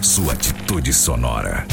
sua atitude sonora.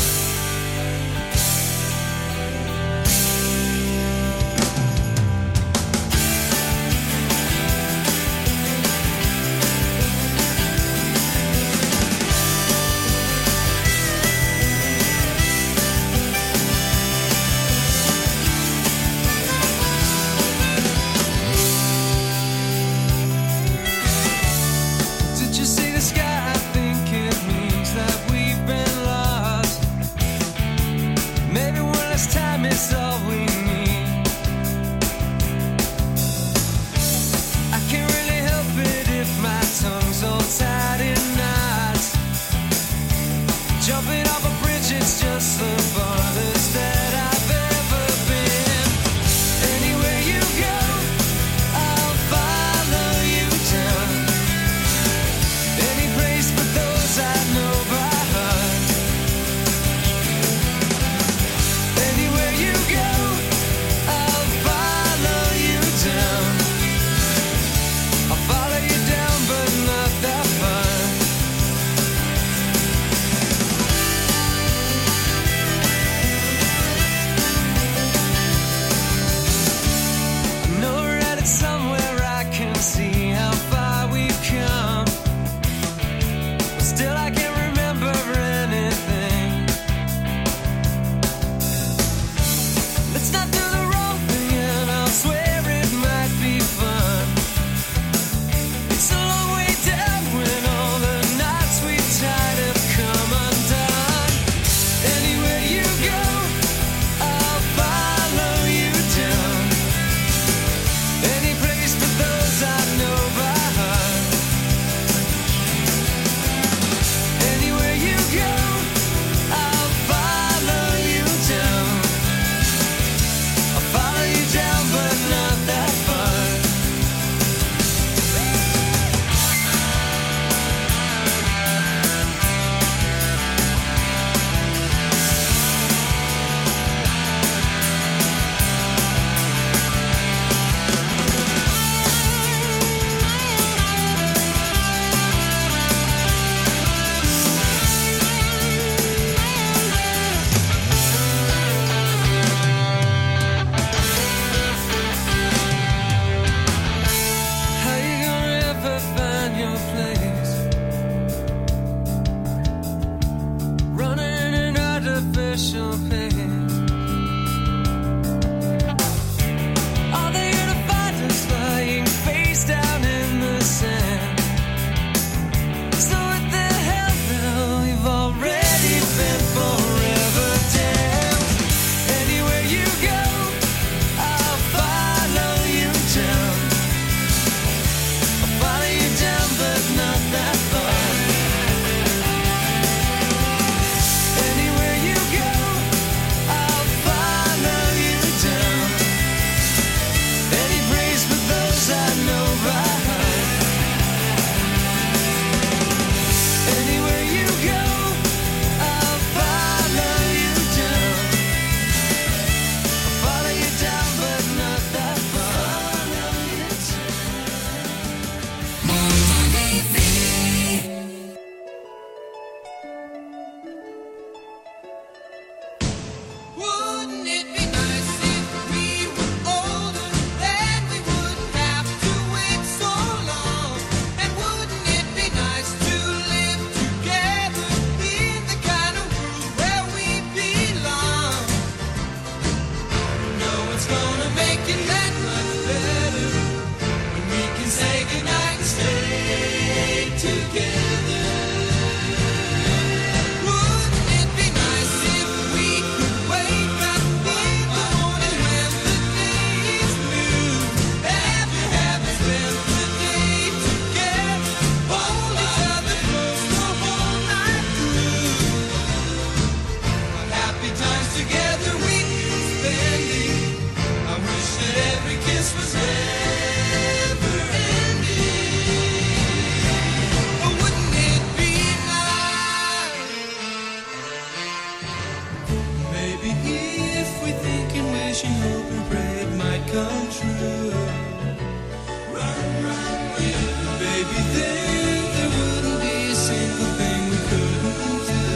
Baby, then there wouldn't be a single thing we couldn't do.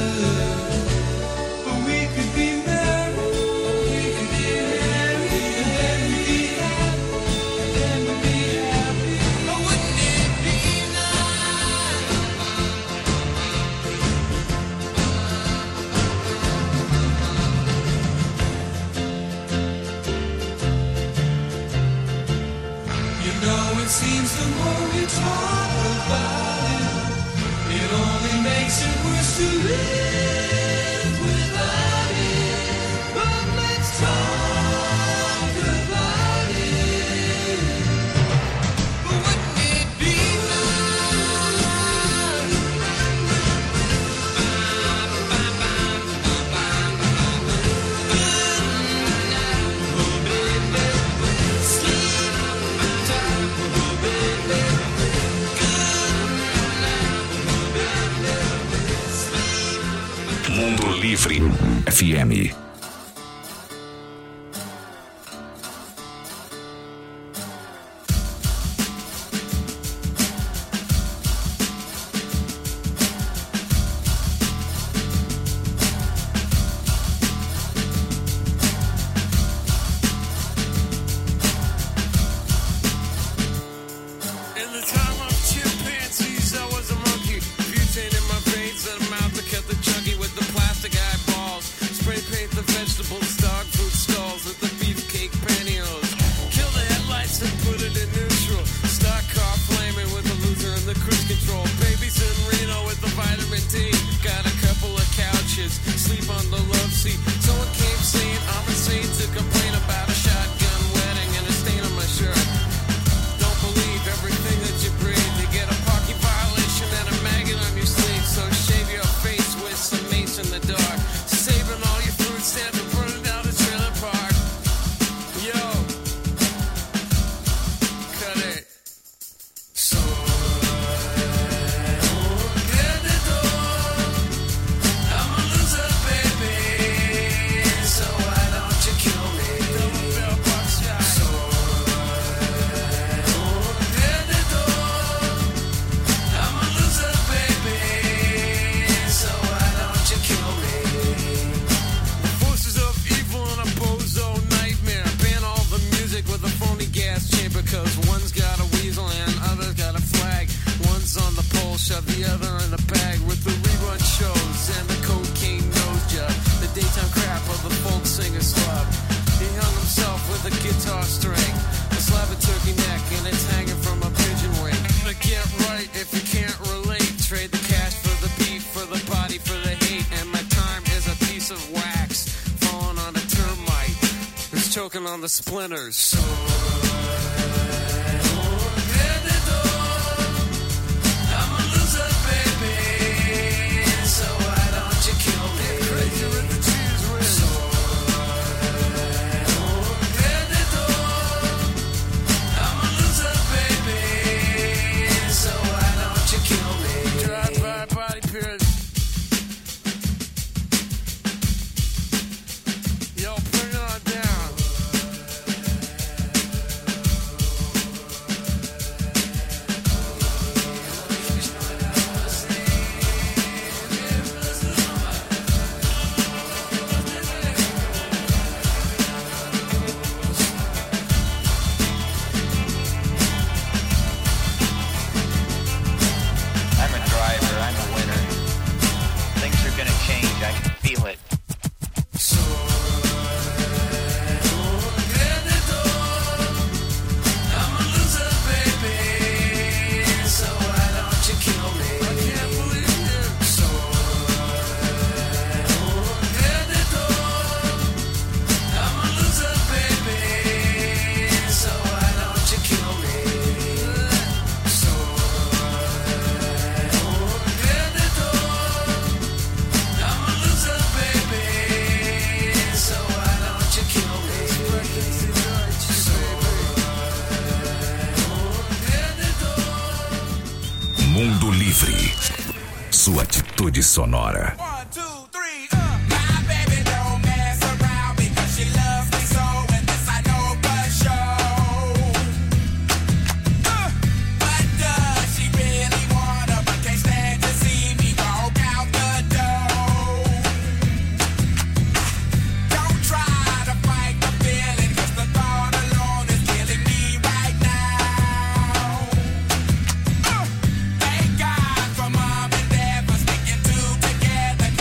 seems the more we talk about it, it only makes it worse to live without it. But let's talk about it. Wouldn't it be Mundo Livre FM. On the splinters. Mundo Livre. Sua atitude sonora. Together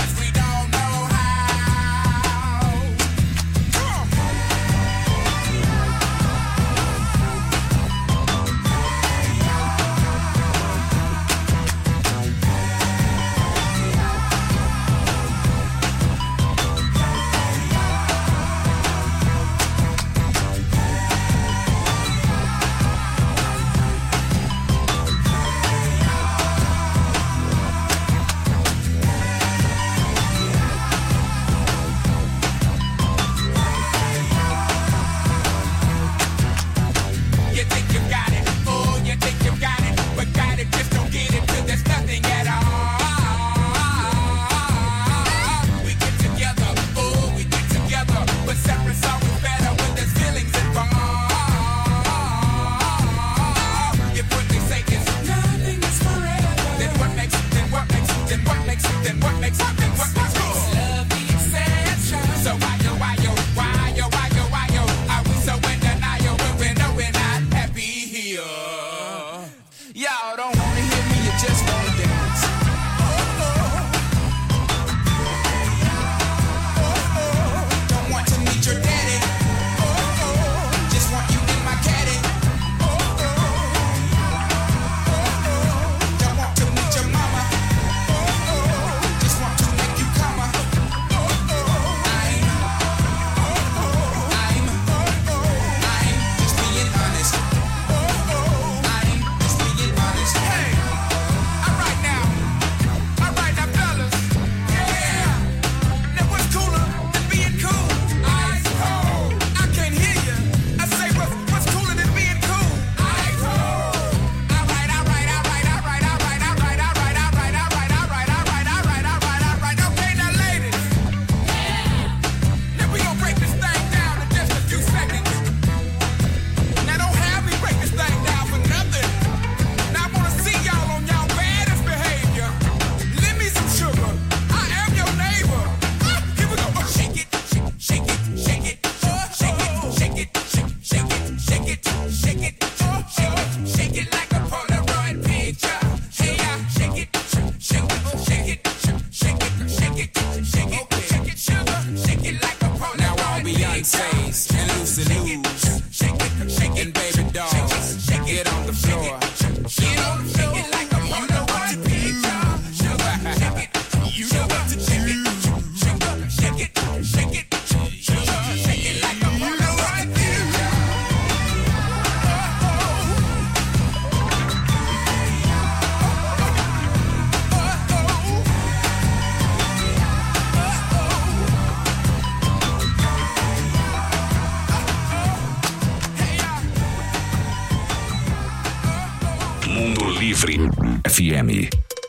Livre FM.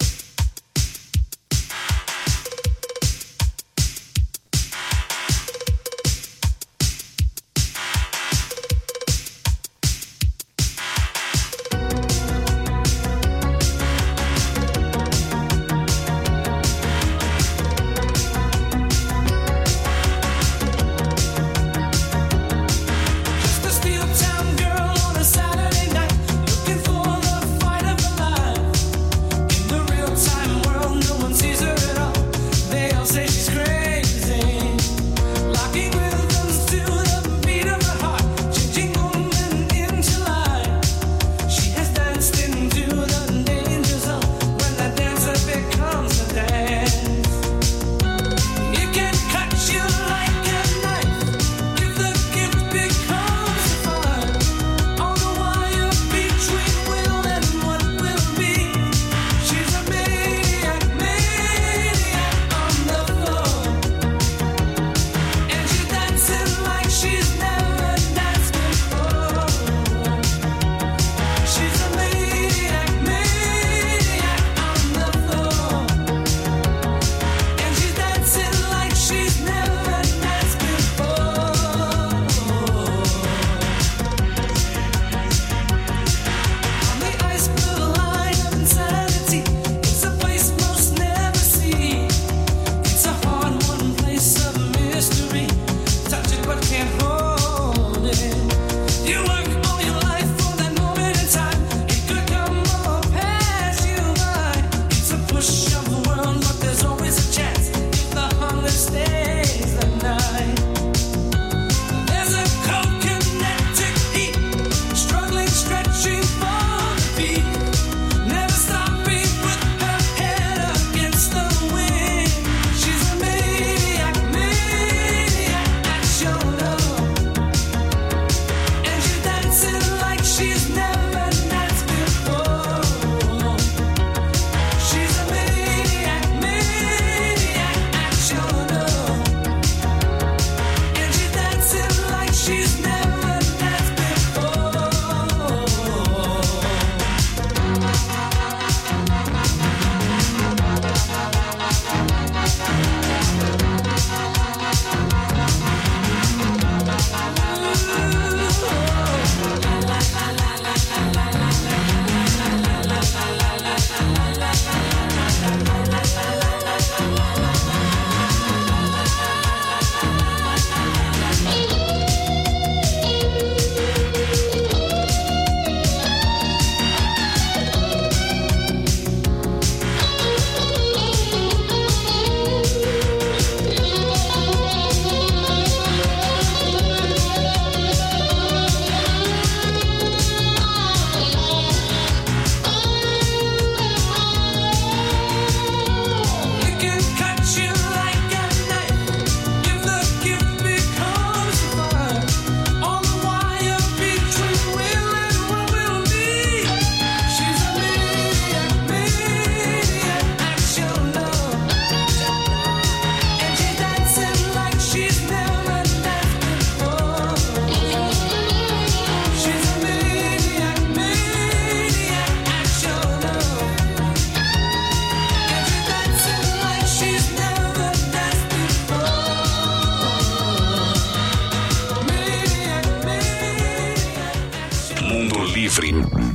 Livre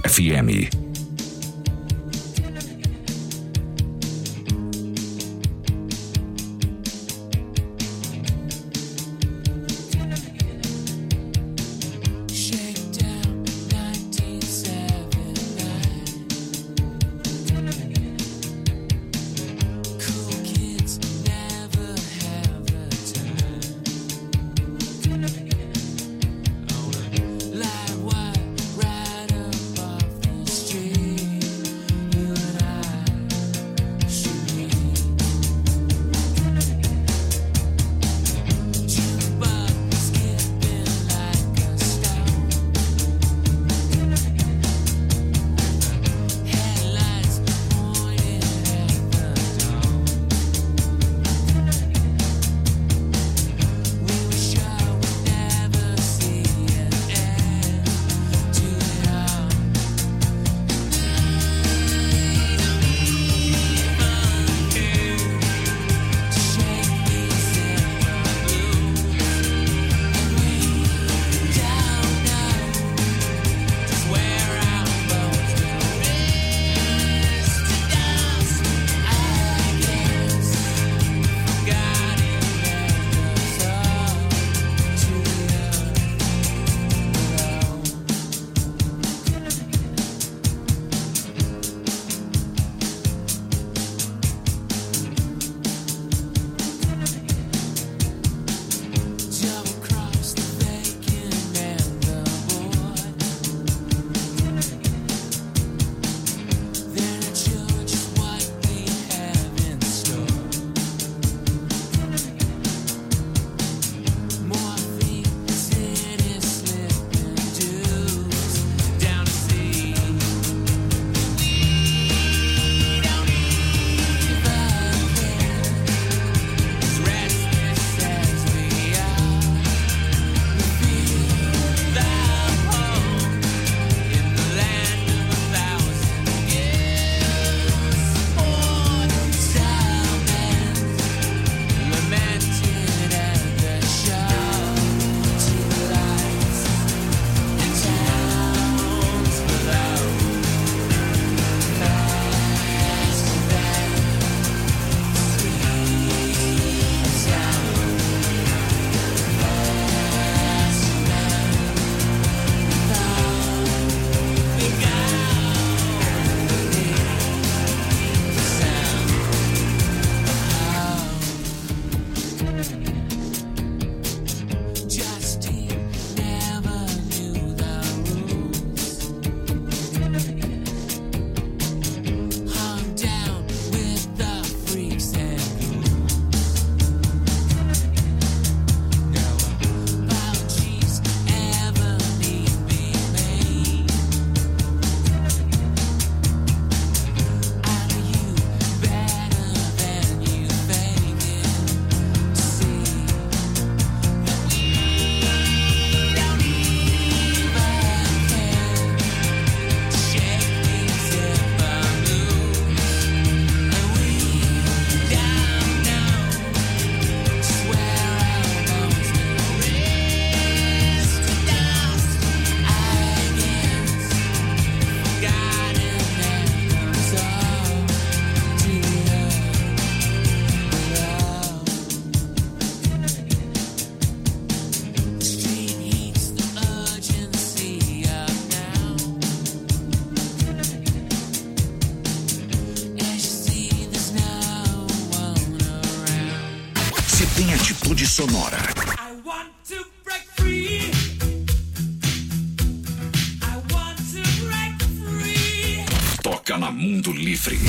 FM. Street. Você tem atitude sonora. I want to break free. I want to break free. Toca na Mundo Livre.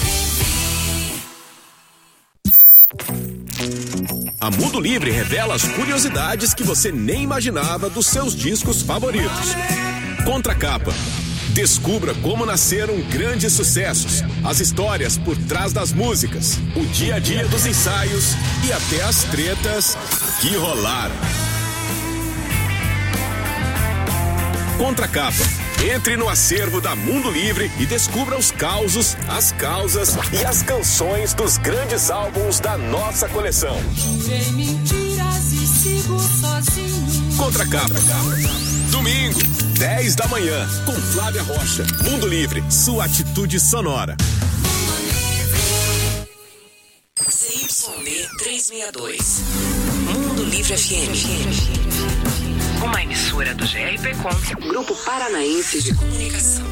A Mundo Livre revela as curiosidades que você nem imaginava dos seus discos favoritos. Contracapa. Descubra como nasceram grandes sucessos, as histórias por trás das músicas, o dia a dia dos ensaios e até as tretas que rolaram. Contracapa. Entre no acervo da Mundo Livre e descubra os causos, as causas e as canções dos grandes álbuns da nossa coleção. Vem mentiras e sigo sozinho. Contracapa. Domingo, 10 da manhã, com Flávia Rocha. Mundo Livre, sua atitude sonora. CYB 362. Mundo Livre FM. Uma emissora do GRPcom, Grupo Paranaense de Comunicação.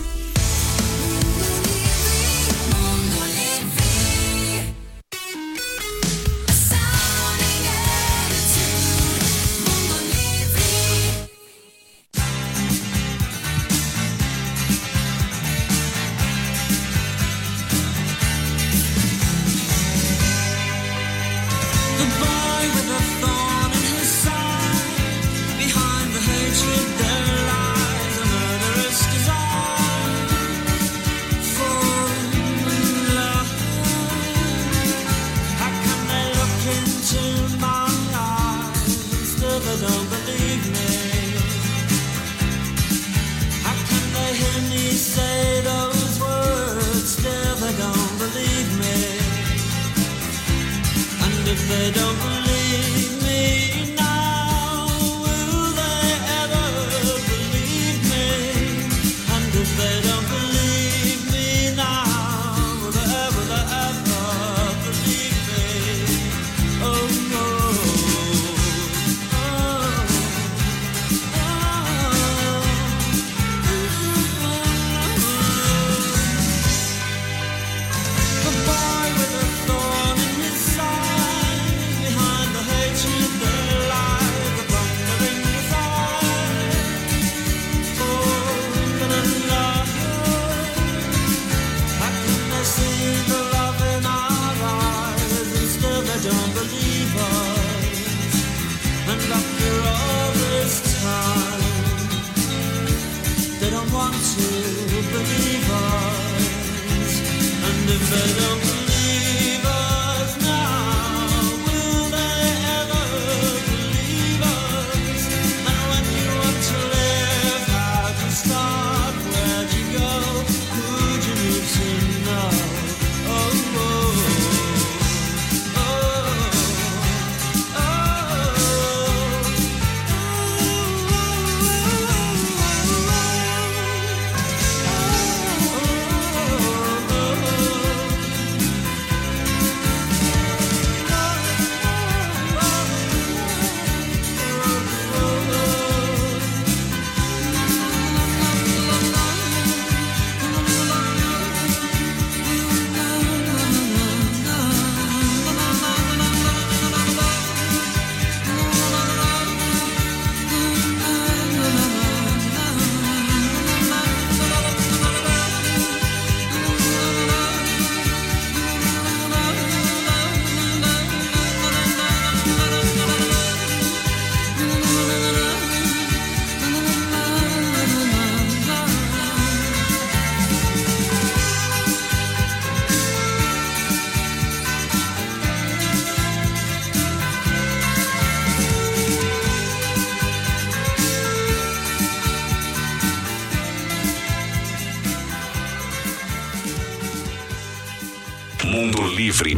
Mundo Livre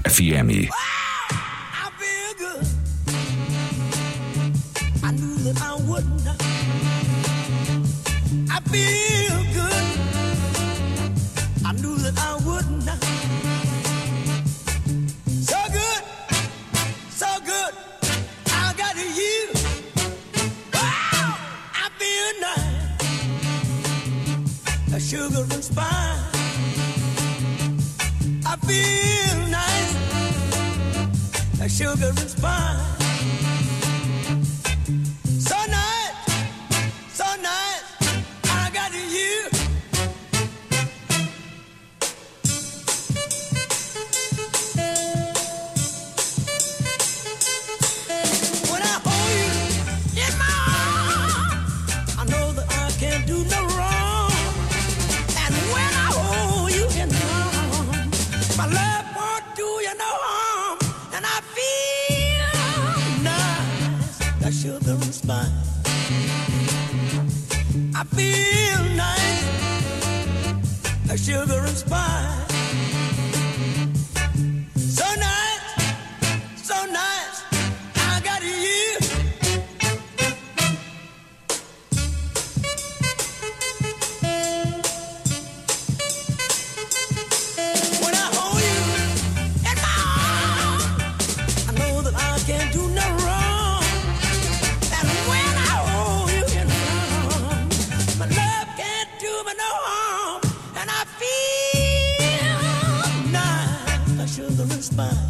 FM. Sugar and spice. I feel nice. sugar and spice. So nice, I got you. When I hold you in my arms, I know that I can't do no wrong. And when I hold you in my arms, my love won't do you no harm. And I feel nice, like sugar and spice. I feel nice, like sugar and spice. So nice, I got you. When I hold you in my arms, I know that I can't do no wrong. And when I hold you in my arms, my love can't do me no harm. And I feel nice, like sugar and spice.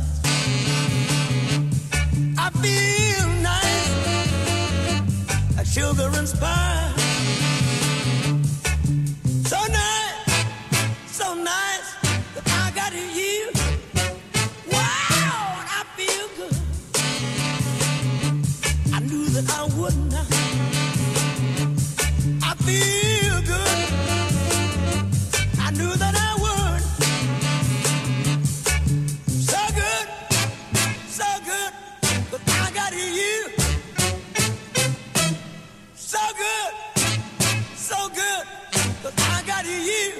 I feel nice, like sugar and spice. So nice that I got you. Wow, and I feel good. I knew that I would not. I feel good. I knew that I would. So good, but I got you. So good, but I got you.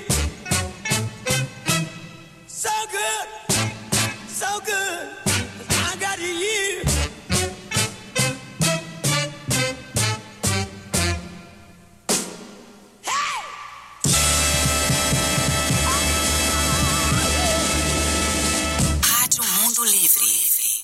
So good, but I got you. Rádio Mundo Livre.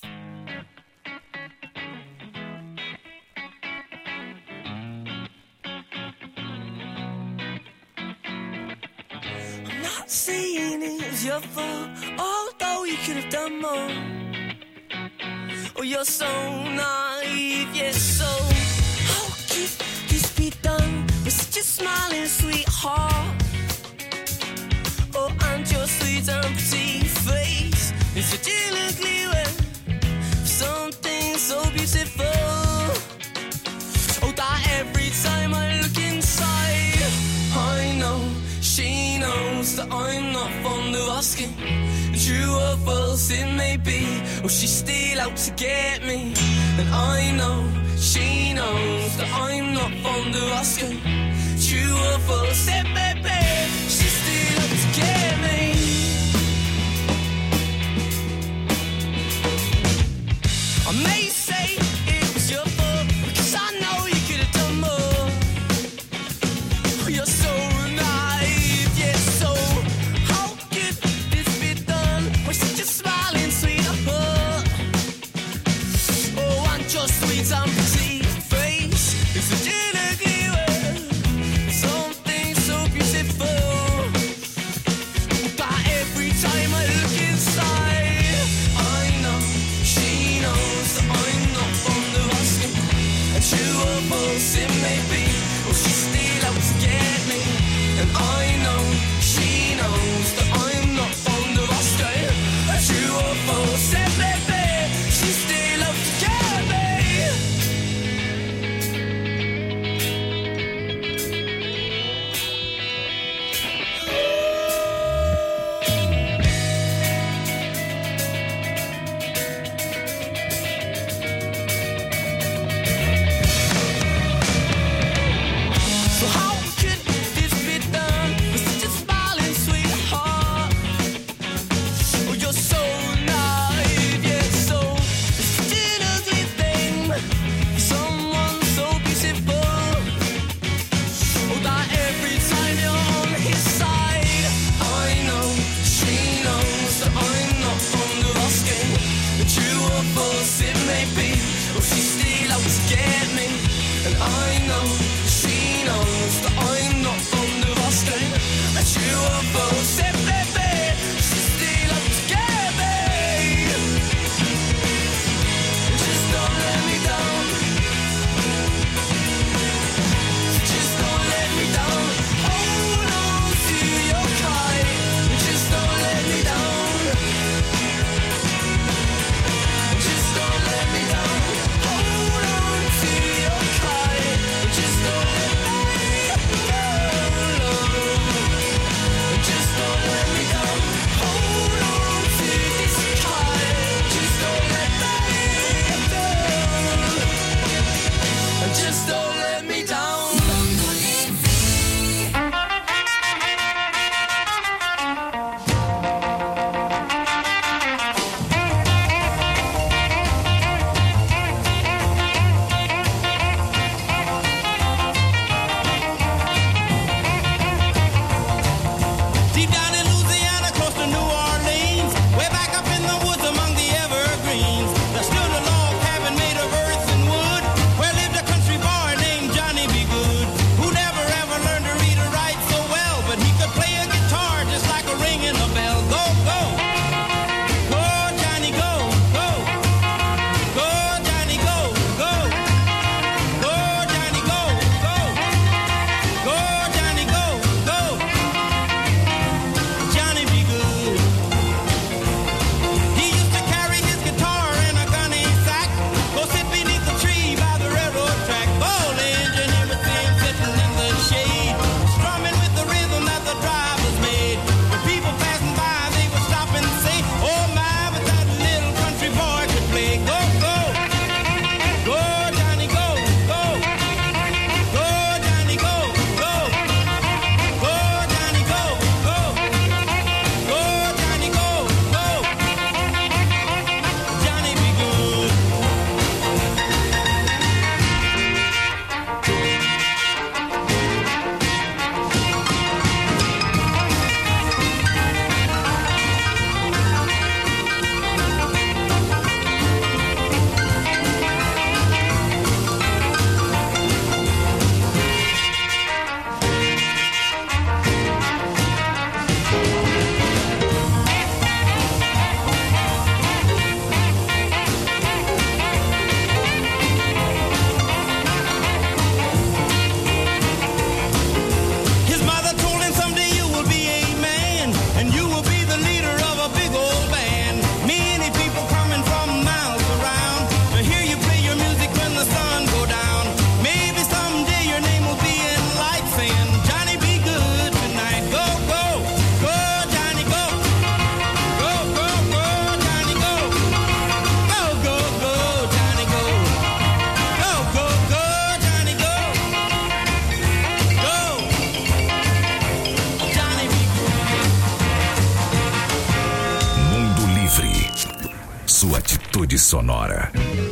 I'm not saying it's your fault, although you could have done more. Oh, you're so naive, yes, so how could this be done with such a smiling sweetheart? Oh, and your sweet and pretty face is such an ugly way for something so beautiful. Oh, that every time I look inside, I know she knows that I'm not fond of asking. True or false it may be, or she's still out to get me. And I know she knows that I'm not fond of asking. True or false it may be, she's still out to get me. I may say it was your fault, because I know you could have done more. You're so naive, yes, so how could this be done with such a smiling sweetheart? Oh, and your sweet and pretty face is such an ugly way, something so beautiful. But every time I look inside, I know she knows that I'm not fond of asking. And true or false it may be, or she's still out to get me. And I know she knows that I'm not fond of asking. And true or false it may be, she's still out to get me. So how could this be done with such a smiling sweetheart? Oh, you're so naive, yeah, so it's such an ugly thing for someone so beautiful. Oh, that every time you're on his side, I know she knows that I'm not fond of asking. But true or false it may be, or she's still out to get me. And I know she knows that I'm not fond of asking. But true or false it may be, she's still out to get me. Atitude Sonora.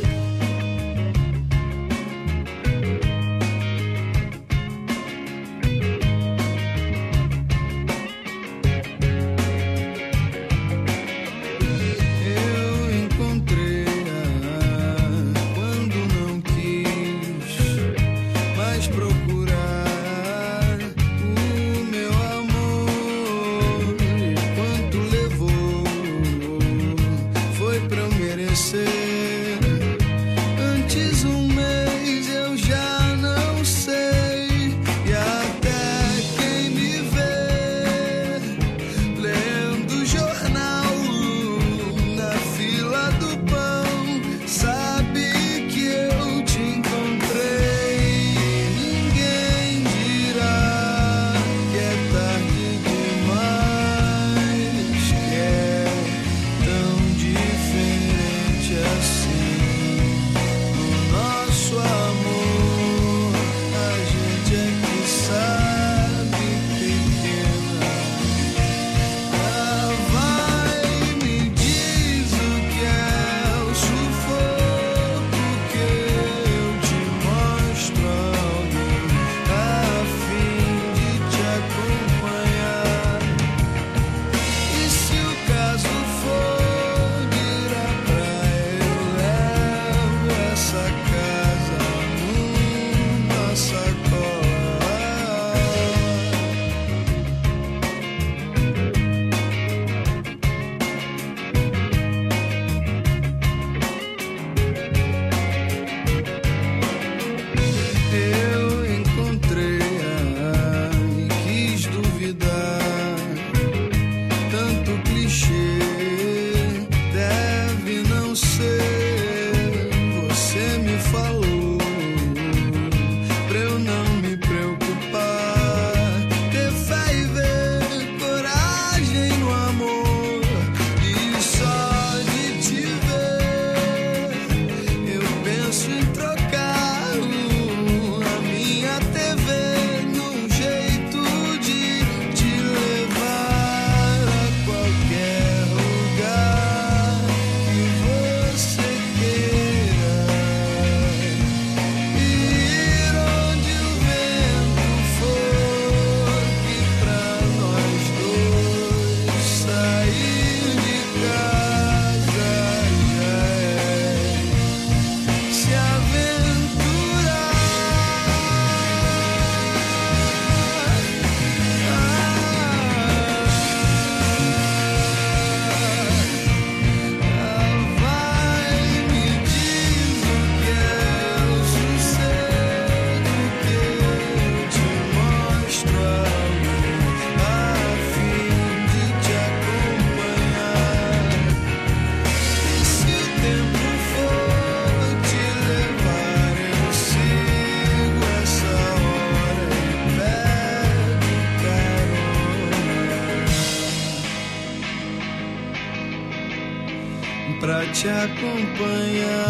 Pra te acompanhar.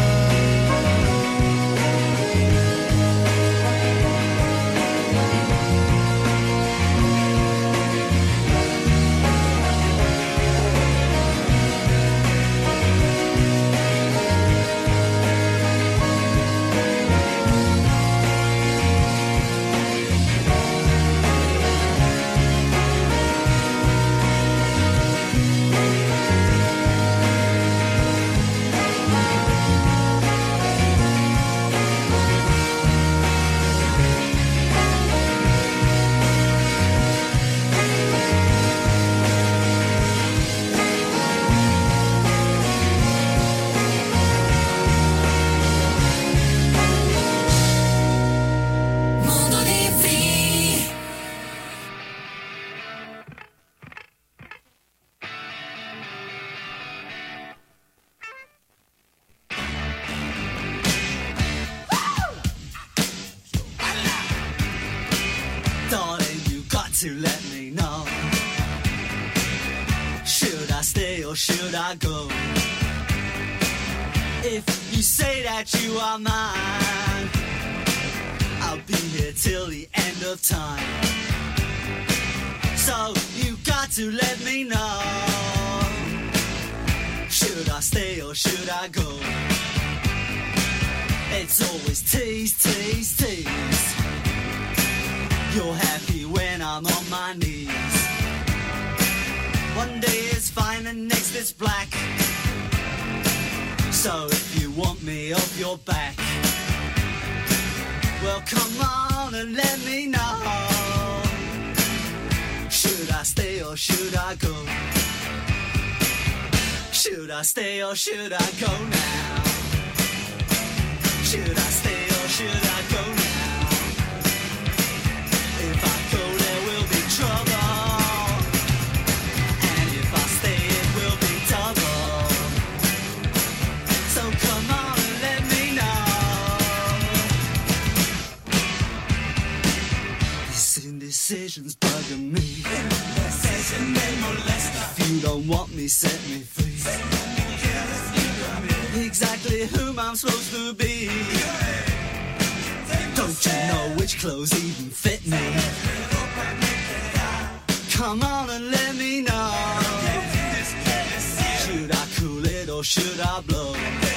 To let me know, should I stay or should I go? If you say that you are mine, I'll be here till the end of time. So you got to let me know, Should I stay or should I go? It's always tease, tease, tease. You're happy when I'm on my knees. One day is fine and next is black. So if you want me off your back, well come on and let me know. Should I stay or should I go? Should I stay or should I go now? Should I stay or should I go now? If I go there will be trouble, and if I stay it will be double. So come on and let me know. These indecisions bugging me. If you don't want me, set me free. Exactly whom I'm supposed to be. Don't you know which clothes even fit me? Come on and let me know. Should I cool it or should I blow?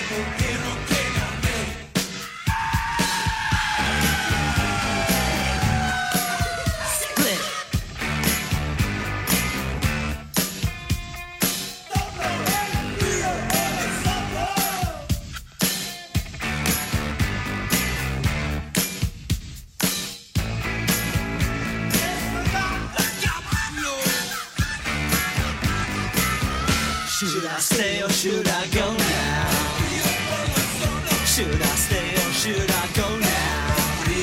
Should I stay or should I go now? Should I stay or should I go now?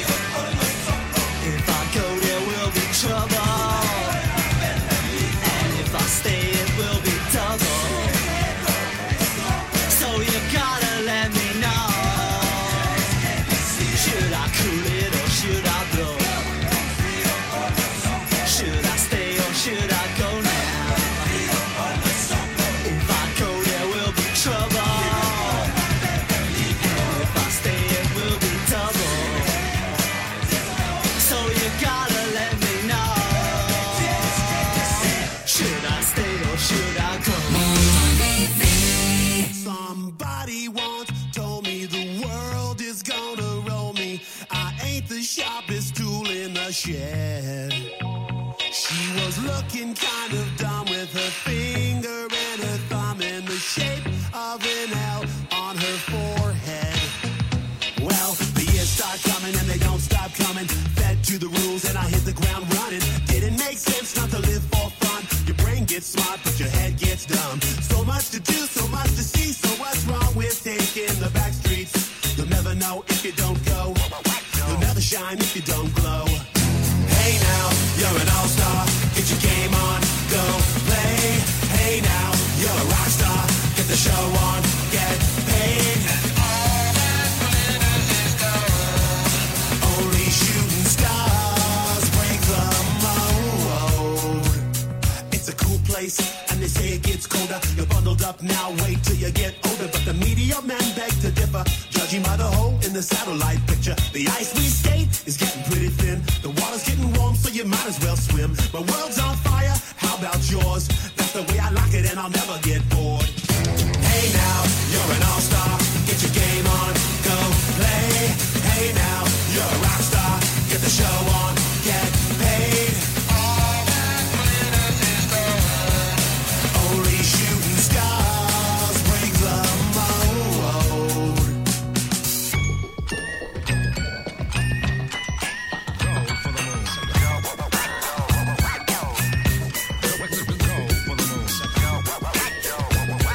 If I go there will be trouble, and if I stay it will be double. So you gotta let me know. Should I cool it or should I blow? Should I stay or should I go now? Somebody once told me the world is gonna roll me. I ain't the sharpest tool in the shed. She was looking kind of dumb with her finger and her thumb in the shape of an L on her forehead. Well, the years start coming and they don't stop coming. Fed to the rules and I hit the ground running. Didn't make sense not to live for fun. Your brain gets smart but your head gets dumb. So much to do, so much to see. So what's wrong with taking the back streets? You'll never know if you don't go. You'll never shine if you don't glow. Hey now, you're an all-star. Get your game on, go play. Hey now, you're a rock star. Get the show on, get paid. All that glitters is gold. Only shooting stars break the mold. It's a cool place, and they say it gets colder. You're bundled up now, wait till you get older. But the media men beg to differ, judging by the hole in the satellite picture. The ice we skate is getting pretty thin. The water's getting warm, so you might as well swim. My world's on fire, how about yours? That's the way I like it, and I'll never get bored. Hey now, you're an all-star. Get your game on, go play. Hey now, you're a rock star. Get the show on, get paid. All that glitters is gold. Only shooting stars break the mold. Go for the moon.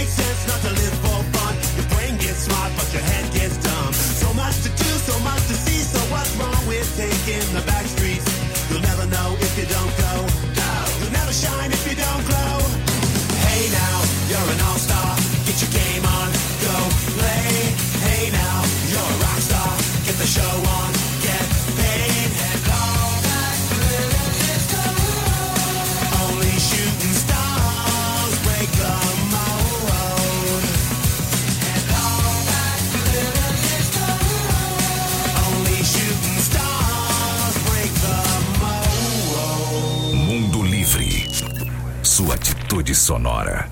makes sense not to live for fun. Your brain gets smart, but your head gets dumb. So much to do, so much to see. So what's wrong with taking the back streets? You'll never know if you don't go. You'll never shine if you don't glow. Hey now, you're an all-star. Get your game on, go play. Hey now, you're a rock star. Get the show on, get paid. And all that glitters is gold. Only shooting stars break the mold. And all that glitters is gold. Only shooting stars break the mold. Mundo Livre. Sua atitude sonora.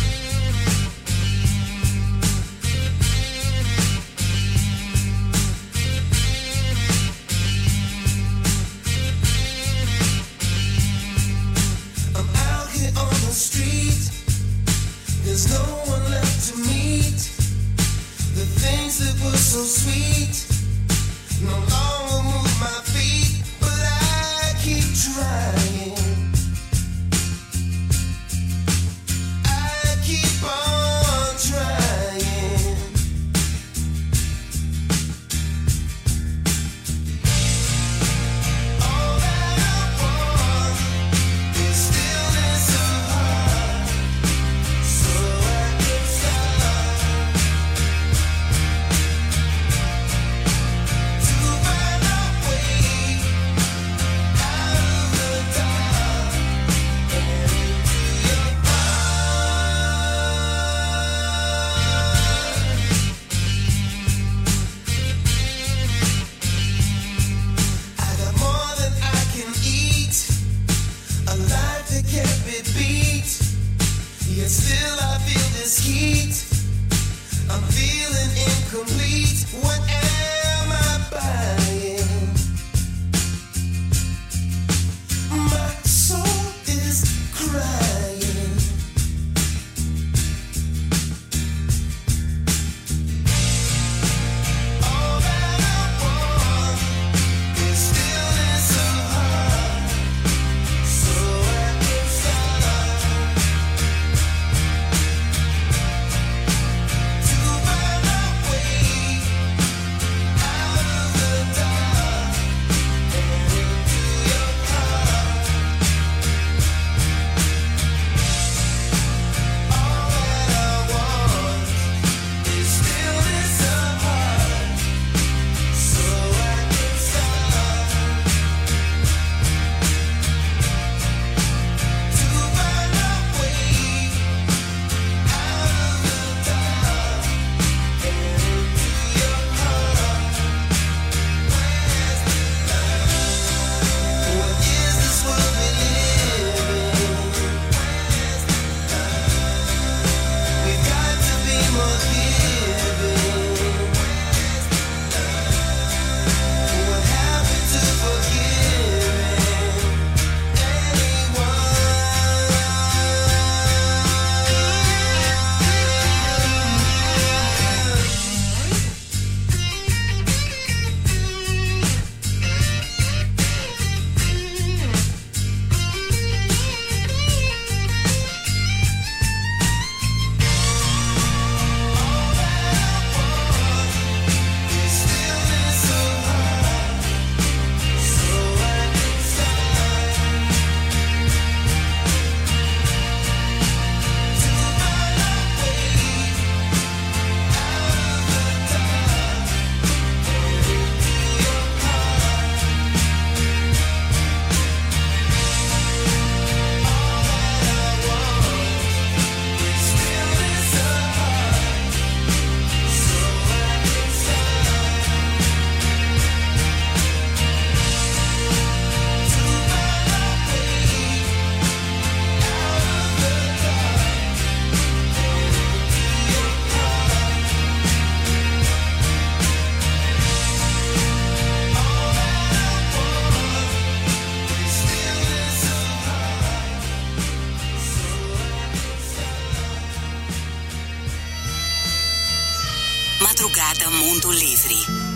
I'm out here on the street. There's no one left to meet. The things that were so sweet no longer move my feet, but I keep trying. I keep on trying. All that I want is stillness of heart, so I can start to find a way out of the dark and into your heart. I got more than I can eat, a life that can't be beat. Yet still I feel this heat. I'm feeling incomplete. What am I buying? My soul is crying. All that I want is stillness of heart, so I can start to find a way out of the dark and into your heart. All that I want is stillness of heart, so I can start to find a way out of the dark and into your heart. Where's the love? What is this world we live in? Where's the love? We've got to be more giving. Where's the love? What happened to forgiving anyone? Is stillness of heart, so I can start to find a way out of the dark and into your heart. All that I want is stillness of heart, so I can start to find a way out of the dark and into your heart. All that I want is stillness of heart, so I can start. Madrugada Mundo Livre.